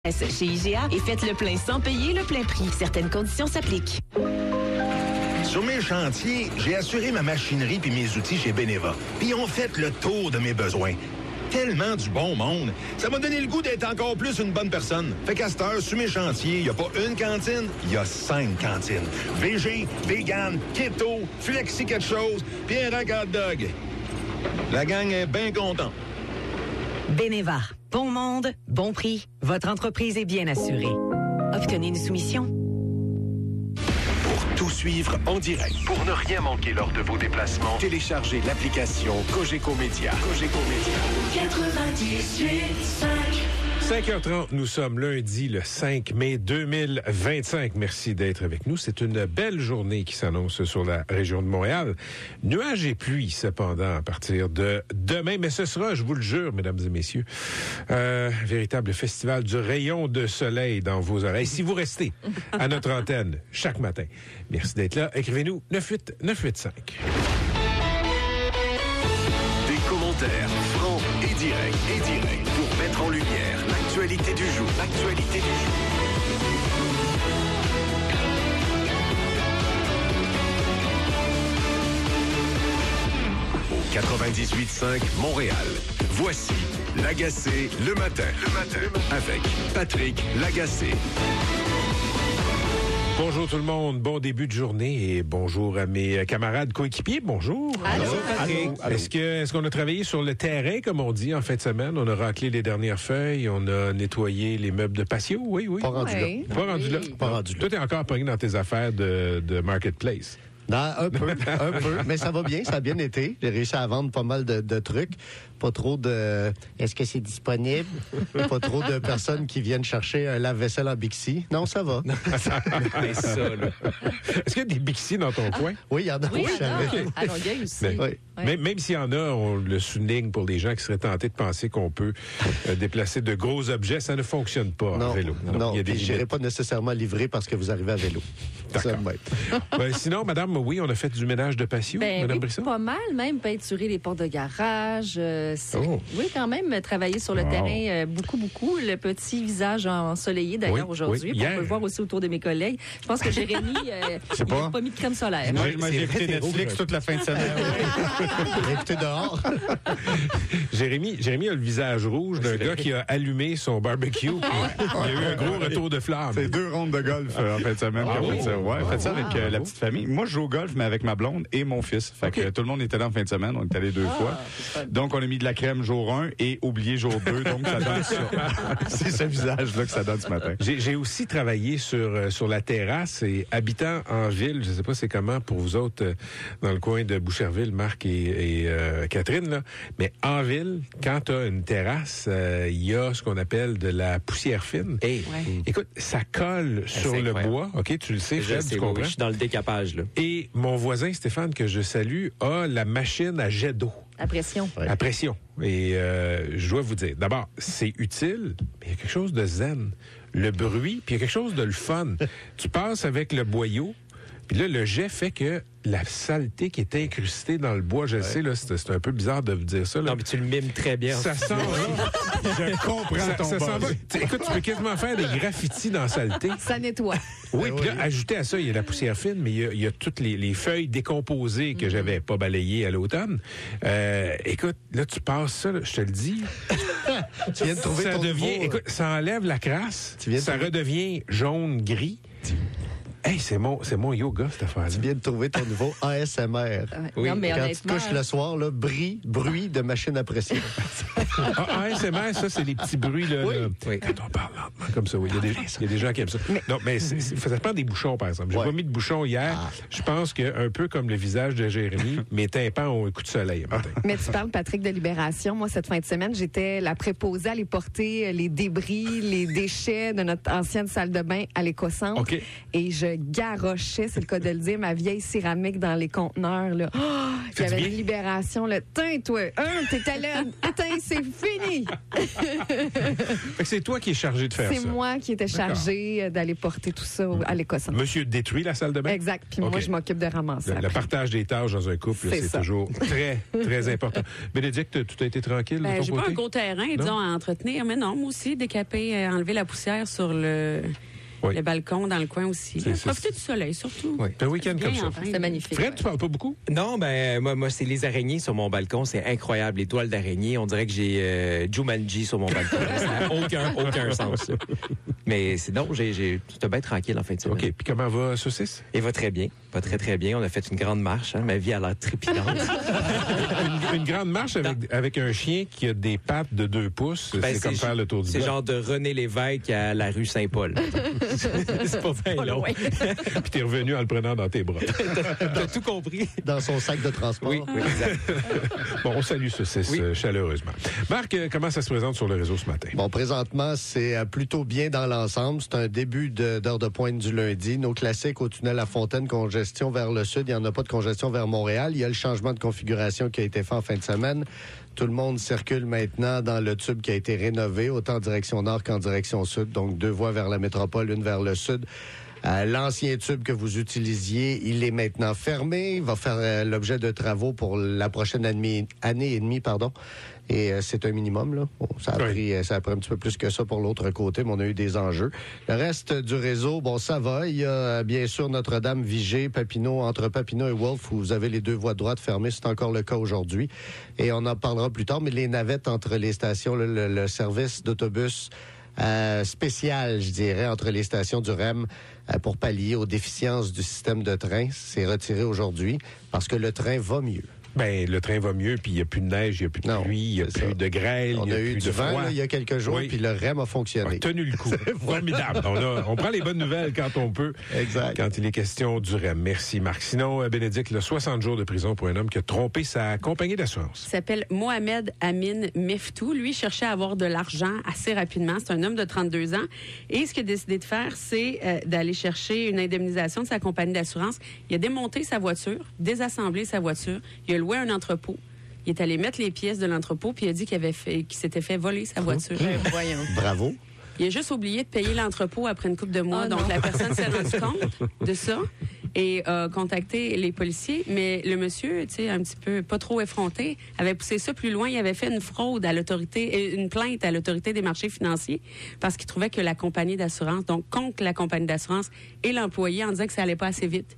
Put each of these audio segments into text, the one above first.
Chez IGA et faites le plein sans payer le plein prix. Certaines conditions s'appliquent. Sur mes chantiers, j'ai assuré ma machinerie puis mes outils chez Beneva. Puis ils ont fait le tour de mes besoins. Tellement du bon monde. Ça m'a donné le goût d'être encore plus une bonne personne. Fait qu'à cette heure, sur mes chantiers, il n'y a pas une cantine, il y a 5 cantines. VG, vegan, keto, flexi quelque chose, puis un rack hot dog. La gang est bien contente. Beneva. Bon monde, bon prix. Votre entreprise est bien assurée. Obtenez une soumission. Pour tout suivre en direct, pour ne rien manquer lors de vos déplacements, téléchargez l'application Cogeco Média. Cogeco Média. 98.5. 5h30, nous sommes lundi le 5 mai 2025. Merci d'être avec nous. C'est une belle journée qui s'annonce sur la région de Montréal. Nuages et pluie, cependant, à partir de demain. Mais ce sera, je vous le jure, mesdames et messieurs, véritable festival du rayon de soleil dans vos oreilles. Si vous restez à notre antenne chaque matin. Merci d'être là. Écrivez-nous 985. Des commentaires francs et directs pour mettre en lumière l'actualité du jour. L'actualité du jour. Au 98.5 Montréal. Voici Lagacé le matin. Avec Patrick Lagacé. Bonjour tout le monde, bon début de journée et bonjour à mes camarades coéquipiers. Bonjour. Allô, Patrick. Allô. Est-ce qu'on a travaillé sur le terrain, comme on dit, en fin de semaine? On a raclé les dernières feuilles, on a nettoyé les meubles de patio, oui. Pas rendu là. Pas rendu là. Pas rendu là. Toi, t'es encore pogné dans tes affaires de marketplace. Non, un peu, mais ça va bien, ça a bien été. J'ai réussi à vendre pas mal de trucs. Pas trop de... Est-ce que c'est disponible? Pas trop de personnes qui viennent chercher un lave-vaisselle en Bixi. Non, ça va. Mais ça, là. Est-ce qu'il y a des Bixi dans ton coin? Oui, il y en a. Oui, je savais. à Longueuil aussi. Mais, Oui. même s'il y en a, on le souligne pour les gens qui seraient tentés de penser qu'on peut déplacer de gros objets, ça ne fonctionne pas en vélo. Non, il y a des je n'irai pas nécessairement livrer parce que vous arrivez à vélo. D'accord. Sinon, madame, oui, on a fait du ménage de patio, madame Oui, Brisson? pas mal, même peinturer les portes de garage. Oui, quand même, travailler sur le terrain beaucoup. Le petit visage ensoleillé, d'ailleurs, aujourd'hui. Oui. On peut le voir aussi autour de mes collègues. Je pense que Jérémy, il n'a pas mis de crème solaire. Moi, j'ai écouté Netflix toute la fin de semaine. J'ai écouté dehors. Jérémy a le visage rouge d'un gars qui a allumé son barbecue. Il y a eu un gros retour de flamme. C'est 2 rondes de golf en fin de semaine. Fait ça. Ouais, fait ça avec la petite famille. Moi, je joue au golf, mais avec ma blonde et mon fils. Fait que tout le monde était là en fin de semaine. On est allé 2 fois. Donc, on a mis de la crème jour 1 et oublié jour 2. Donc, ça donne ça. C'est ce visage-là que ça donne ce matin. J'ai aussi travaillé sur la terrasse et habitant en ville, je sais pas c'est comment pour vous autres dans le coin de Boucherville, Marc et Catherine, là, mais en ville, quand tu as une terrasse, il y a ce qu'on appelle de la poussière fine. Écoute, ça colle sur le bois, OK, tu le sais, Fred, tu comprends? Je suis dans le décapage, là. Et mon voisin Stéphane, que je salue, a la machine à jet d'eau. À pression. À pression. Et je dois vous dire, d'abord, c'est utile, mais il y a quelque chose de zen. Le bruit, puis il y a quelque chose de le fun. Tu passes avec le boyau, puis là, le jet fait que la saleté qui est incrustée dans le bois, je le sais, là, c'est un peu bizarre de vous dire ça. Là. Non, mais tu le mimes très bien. Ça sent Je comprends ton ça sent buzz. Écoute, tu peux quasiment faire des graffitis dans la saleté. Ça nettoie. Oui, puis là, ajouté à ça, il y a la poussière fine, mais il y a toutes les feuilles décomposées que j'avais pas balayées à l'automne. Écoute, là, tu passes ça, là, je te le dis. Tu viens de trouver Ça ton devient, nouveau, écoute, ça enlève la crasse, viens de redevient jaune-gris. Hey, c'est mon yoga, cette affaire-là. Tu viens de trouver ton nouveau ASMR. Oui. Non, mais Quand tu te honnêtement, couches le soir, là, bruit de machine à pression. ASMR, ça, c'est les petits bruits, là. Oui. Quand on parle lentement, comme ça, oui. Il y a des gens qui aiment ça. Non, mais ça prend des bouchons, par exemple. J'ai pas mis de bouchons hier. Je pense que, un peu comme le visage de Jérémy, mes tympans ont un coup de soleil un matin. Mais tu parles, Patrick, de Libération. Moi, cette fin de semaine, j'étais la préposée à aller porter les débris, les déchets de notre ancienne salle de bain à l'éco-centre. OK. Et je je garochais, c'est le cas de le dire, ma vieille céramique dans les conteneurs. Là. Oh, il y avait une libération. Là. Tiens, toi, t'étais là. Tiens, c'est fini. Fait que c'est toi qui es chargé de faire ça. C'est moi qui étais chargée d'aller porter tout ça à l'Écosse. Monsieur détruit la salle de bain? Exact. Puis moi, je m'occupe de ramasser. Le partage des tâches dans un couple, c'est toujours très, très important. Bénédicte, tout a été tranquille de ton côté? J'ai pas un gros terrain, disons, à entretenir, mais non, moi aussi, décaper, enlever la poussière sur le balcon dans le coin aussi. Profiter du soleil, surtout. Oui. Un week-end comme ça. C'est magnifique. Fred, tu parles pas beaucoup? Non, moi, c'est les araignées sur mon balcon. C'est incroyable. Les toiles d'araignées. On dirait que j'ai Jumanji sur mon balcon. Ça n'a aucun sens. Ça. Mais sinon, j'étais bien tranquille en fin de semaine. OK. Puis comment va Saucisse? Il va très bien. Va très, très bien. On a fait une grande marche. Hein. Ma vie a l'air trépidante. une grande marche avec un chien qui a des pattes de 2 pouces. C'est comme faire le tour du bloc. C'est genre de René Lévesque à la rue Saint-Paul. C'est pas bien long. Puis t'es revenu en le prenant dans tes bras. T'as tout compris. Dans son sac de transport. Oui, exact. Bon, on salue Saucisse chaleureusement. Marc, comment ça se présente sur le réseau ce matin? Bon, présentement, c'est plutôt bien dans l'ensemble. C'est un début d'heure de pointe du lundi. Nos classiques au tunnel La Fontaine, congestion vers le sud. Il n'y en a pas de congestion vers Montréal. Il y a le changement de configuration qui a été fait en fin de semaine. Tout le monde circule maintenant dans le tube qui a été rénové, autant en direction nord qu'en direction sud. Donc, 2 voies vers la métropole, une vers le sud. L'ancien tube que vous utilisiez, il est maintenant fermé. Il va faire l'objet de travaux pour la prochaine année et demie. Et c'est un minimum, là. Bon, ça a pris un petit peu plus que ça pour l'autre côté, mais on a eu des enjeux. Le reste du réseau, bon, ça va. Il y a bien sûr Notre-Dame, Vigée, Papineau, entre Papineau et Wolfe, où vous avez les 2 voies de droite fermées. C'est encore le cas aujourd'hui. Et on en parlera plus tard, mais les navettes entre les stations, le service d'autobus spécial, je dirais, entre les stations du REM pour pallier aux déficiences du système de train, c'est retiré aujourd'hui parce que le train va mieux. Ben, le train va mieux, puis il n'y a plus de neige, il n'y a plus de pluie, il n'y a plus de grêle, il n'y a plus de froid. On a eu du vent il y a quelques jours, puis le REM a fonctionné. On a tenu le coup. Formidable. On prend les bonnes nouvelles quand on peut. Exact. Quand il est question du REM. Merci, Marc. Sinon, Bénédicte, 60 jours de prison pour un homme qui a trompé sa compagnie d'assurance. Il s'appelle Mohamed Amin Meftou. Lui, cherchait à avoir de l'argent assez rapidement. C'est un homme de 32 ans. Et ce qu'il a décidé de faire, c'est d'aller chercher une indemnisation de sa compagnie d'assurance. Il a démonté sa voiture, désassemblé sa voiture. Il a loué un entrepôt. Il est allé mettre les pièces de l'entrepôt, puis il a dit qu'il s'était fait voler sa voiture. Voyons. Bravo. Il a juste oublié de payer l'entrepôt après une couple de mois. Donc, la personne s'est rendue compte de ça et a contacté les policiers. Mais le monsieur, tu sais, un petit peu pas trop effronté, avait poussé ça plus loin. Il avait fait une fraude à l'autorité, une plainte à l'autorité des marchés financiers parce qu'il trouvait que la compagnie d'assurance, donc contre la compagnie d'assurance et l'employé, en disant que ça allait pas assez vite.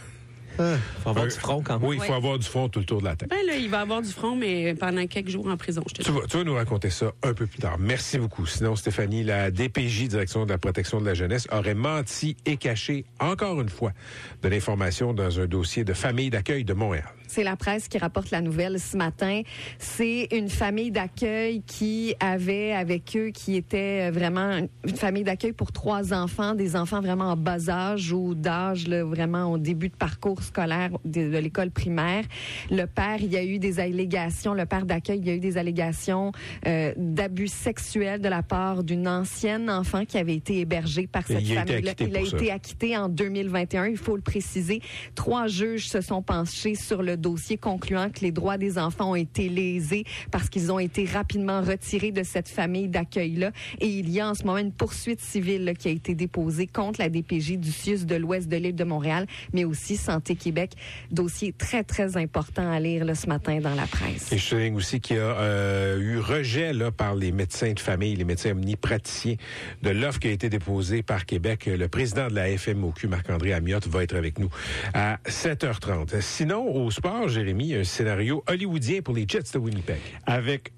Il faut avoir du front quand même. Oui, il faut avoir du front tout le tour de la tête. Ben là, il va avoir du front, mais pendant quelques jours en prison, je te dis. Tu vas nous raconter ça un peu plus tard. Merci beaucoup. Sinon, Stéphanie, la DPJ, Direction de la protection de la jeunesse, aurait menti et caché, encore une fois, de l'information dans un dossier de famille d'accueil de Montréal. C'est la presse qui rapporte la nouvelle ce matin. C'est une famille d'accueil qui avait avec eux, qui était vraiment une famille d'accueil pour 3 enfants, des enfants vraiment en bas âge ou d'âge là, vraiment au début de parcours scolaire de l'école primaire. Le père, il y a eu des allégations, le père d'accueil, il y a eu des allégations d'abus sexuels de la part d'une ancienne enfant qui avait été hébergée par cette famille-là. Il a été acquitté en 2021, il faut le préciser. 3 juges se sont penchés sur le dossier concluant que les droits des enfants ont été lésés parce qu'ils ont été rapidement retirés de cette famille d'accueil-là. Et il y a en ce moment une poursuite civile là, qui a été déposée contre la DPJ du CIUS de l'Ouest de l'île de Montréal, mais aussi Santé Québec. Dossier très, très important à lire là, ce matin dans la presse. Et je souligne aussi qu'il y a eu rejet là, par les médecins de famille, les médecins omnipraticiens, de l'offre qui a été déposée par Québec. Le président de la FMOQ, Marc-André Amiotte, va être avec nous à 7h30. Sinon, au sport, Jérémy, un scénario hollywoodien pour les Jets de Winnipeg. Avec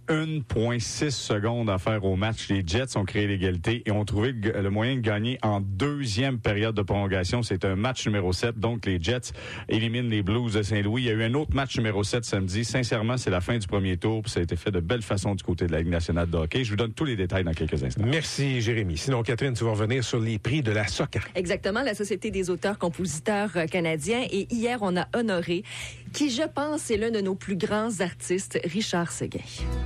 1,6 secondes à faire au match, les Jets ont créé l'égalité et ont trouvé le moyen de gagner en 2e période de prolongation. C'est un match numéro 7. Donc, les Jets éliminent les Blues de Saint-Louis. Il y a eu un autre match numéro 7 samedi. Sincèrement, c'est la fin du premier tour. Puis ça a été fait de belle façon du côté de la Ligue nationale de hockey. Je vous donne tous les détails dans quelques instants. Merci, Jérémy. Sinon, Catherine, tu vas revenir sur les prix de la SOCAN. Exactement, la Société des auteurs-compositeurs canadiens. Et hier, on a honoré qui, je pense, est l'un de nos plus grands artistes, Richard Seguin.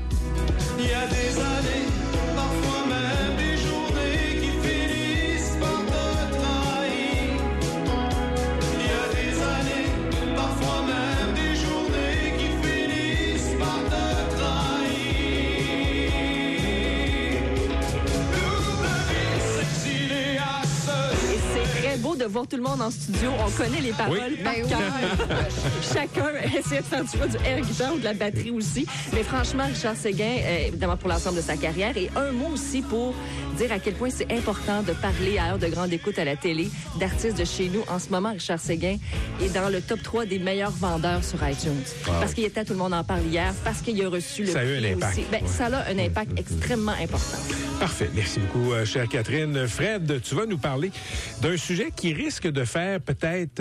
Il y a des années, parfois même des journées qui finissent par te trahir. très beau de voir tout le monde en studio. On connaît les paroles par cœur. Chacun essaie de faire du air guitar ou de la batterie aussi. Mais franchement, Richard Séguin, évidemment pour l'ensemble de sa carrière, et un mot aussi pour dire à quel point c'est important de parler à heure de grande écoute à la télé d'artistes de chez nous. En ce moment, Richard Séguin est dans le top 3 des meilleurs vendeurs sur iTunes. Wow. Parce qu'il était, tout le monde en parle hier, parce qu'il a reçu le prix. Ça a eu un impact. Ça a un impact extrêmement important. Parfait. Merci beaucoup, chère Catherine. Fred, tu vas nous parler d'un sujet qui risque de faire peut-être...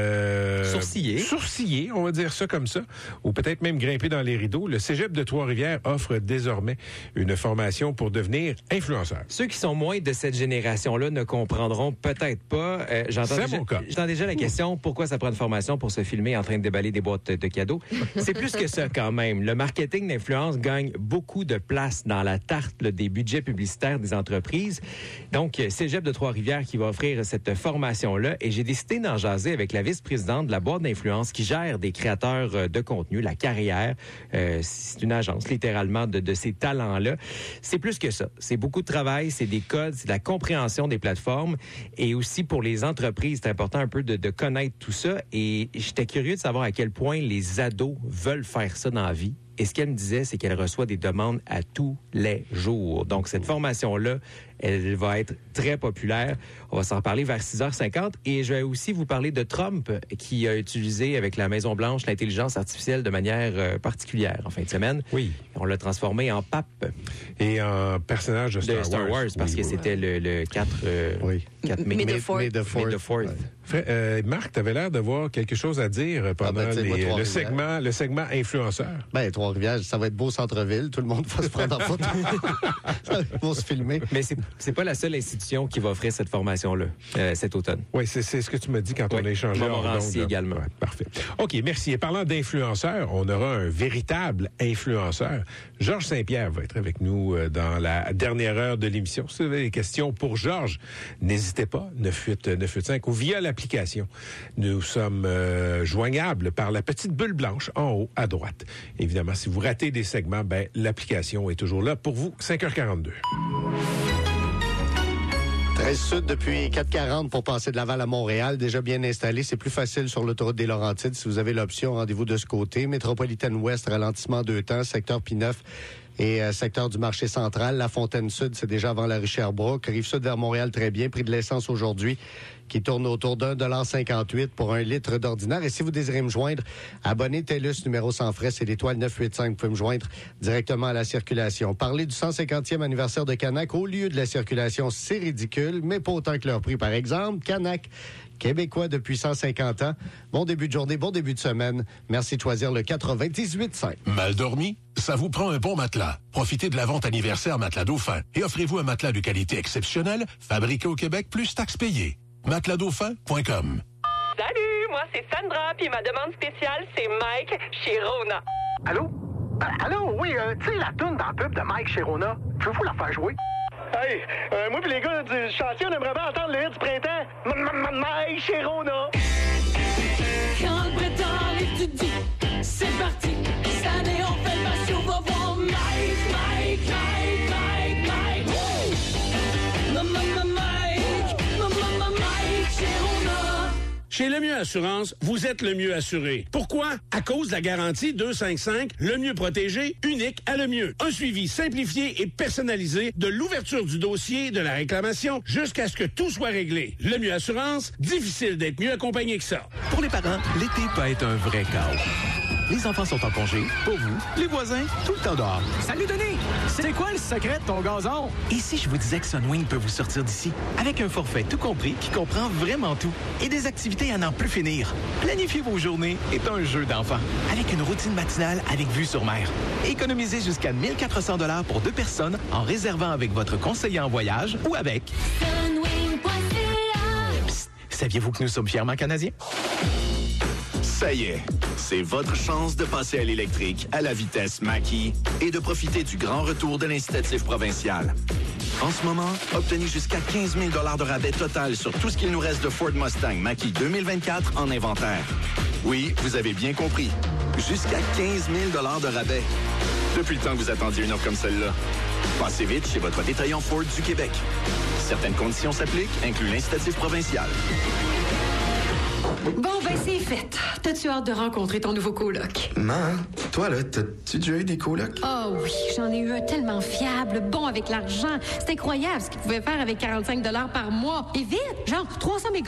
Sourciller, on va dire ça comme ça, ou peut-être même grimper dans les rideaux. Le Cégep de Trois-Rivières offre désormais une formation pour devenir influenceur. Ceux qui sont moins de cette génération-là ne comprendront peut-être pas. J'entends déjà la question, pourquoi ça prend une formation pour se filmer en train de déballer des boîtes de cadeaux? C'est plus que ça quand même. Le marketing d'influence gagne beaucoup de place dans la tarte des budgets publicitaires des entreprises. Donc, Cégep de Trois-Rivières qui va offrir cette formation-là. Et j'ai décidé d'en jaser avec la vice-présidente de la boîte d'influence qui gère des créateurs de contenu, La Carrière. C'est une agence, littéralement, de ces talents-là. C'est plus que ça. C'est beaucoup de travail, c'est des codes, c'est de la compréhension des plateformes. Et aussi, pour les entreprises, c'est important un peu de connaître tout ça. Et j'étais curieux de savoir à quel point les ados veulent faire ça dans la vie. Et ce qu'elle me disait, c'est qu'elle reçoit des demandes à tous les jours. Donc, cette formation-là, elle va être très populaire. On va s'en parler vers 6h50. Et je vais aussi vous parler de Trump, qui a utilisé avec la Maison-Blanche l'intelligence artificielle de manière particulière en fin de semaine. Oui. On l'a transformé en pape. Et en personnage de Star Wars. Parce que c'était le 4 mai. May the 4th. Marc, tu avais l'air d'avoir quelque chose à dire pendant le segment influenceur. Trois-Rivières, ça va être beau centre-ville. Tout le monde va se prendre en photo. Pour se filmer. Mais c'est pas la seule institution qui va offrir cette formation-là cet automne. Oui, c'est ce que tu m'as dit quand on a échangé. Montmorency également. Ouais, parfait. OK, merci. Et parlant d'influenceurs, on aura un véritable influenceur. Georges Saint-Pierre va être avec nous dans la dernière heure de l'émission. Si vous avez des questions pour Georges, n'hésitez pas, 985 ou via l'application. Nous sommes joignables par la petite bulle blanche en haut à droite. Évidemment, si vous ratez des segments, l'application est toujours là pour vous. 5h42. 13 Sud depuis 4h40 pour passer de Laval à Montréal. Déjà bien installé. C'est plus facile sur l'autoroute des Laurentides. Si vous avez l'option, rendez-vous de ce côté. Métropolitaine Ouest, ralentissement 2 temps. Secteur P9 et secteur du marché central. La Fontaine-Sud, c'est déjà avant la rue Sherbrooke. Rive-Sud vers Montréal, très bien. Prix de l'essence aujourd'hui qui tourne autour d'1,58 pour 1 litre d'ordinaire. Et si vous désirez me joindre, abonnez TELUS numéro sans frais, c'est l'étoile 985. Vous pouvez me joindre directement à la circulation. Parler du 150e anniversaire de Canac au lieu de la circulation, c'est ridicule, mais pas autant que leur prix. Par exemple, Canac, québécois depuis 150 ans. Bon début de journée, bon début de semaine. Merci de choisir le 98.5. Mal dormi? Ça vous prend un bon matelas. Profitez de la vente anniversaire Matelas Dauphin et offrez-vous un matelas de qualité exceptionnelle, fabriqué au Québec, plus taxes payées. MatelasDauphin.com. Salut, moi c'est Sandra, puis ma demande spéciale, c'est Mike chez Rona. Allô? Allô, oui, tu sais la toune dans le pub de Mike chez Rona, pouvez-vous la faire jouer? Hey, moi pis les gars du chantier, on aimerait bien entendre le hit du printemps. Mike chez Rona. Quand le printemps arrive, tu te dis, c'est parti. Cette année, on fait le patio, on va voir Mike. Chez Le Mieux Assurance, vous êtes le mieux assuré. Pourquoi? À cause de la garantie 255, le mieux protégé, unique à Le Mieux. Un suivi simplifié et personnalisé de l'ouverture du dossier de la réclamation jusqu'à ce que tout soit réglé. Le Mieux Assurance, difficile d'être mieux accompagné que ça. Pour les parents, l'été peut être un vrai chaos. Les enfants sont en congé, pour vous, les voisins, tout le temps dehors. Salut Denis! C'est quoi le secret de ton gazon? Et si je vous disais que Sunwing peut vous sortir d'ici? Avec un forfait tout compris qui comprend vraiment tout et des activités à n'en plus finir. Planifier vos journées est un jeu d'enfant. Avec une routine matinale avec vue sur mer. Économisez jusqu'à 1 400 $ pour 2 personnes en réservant avec votre conseiller en voyage ou avec... Psst, saviez-vous que nous sommes fièrement canadiens? Ça y est, c'est votre chance de passer à l'électrique à la vitesse Mach-E et de profiter du grand retour de l'incitatif provincial. En ce moment, obtenez jusqu'à 15 000 $ de rabais total sur tout ce qu'il nous reste de Ford Mustang Mach-E 2024 en inventaire. Oui, vous avez bien compris. Jusqu'à 15 000 $ de rabais. Depuis le temps que vous attendiez une offre comme celle-là. Passez vite chez votre détaillant Ford du Québec. Certaines conditions s'appliquent, inclut l'incitatif provincial. Bon, ben c'est fait. T'as-tu hâte de rencontrer ton nouveau coloc? Man, toi là, t'as-tu déjà eu des colocs? Oh oui, j'en ai eu un tellement fiable, bon avec l'argent. C'est incroyable ce qu'il pouvait faire avec 45 $ par mois. Et vite, genre 300 mégas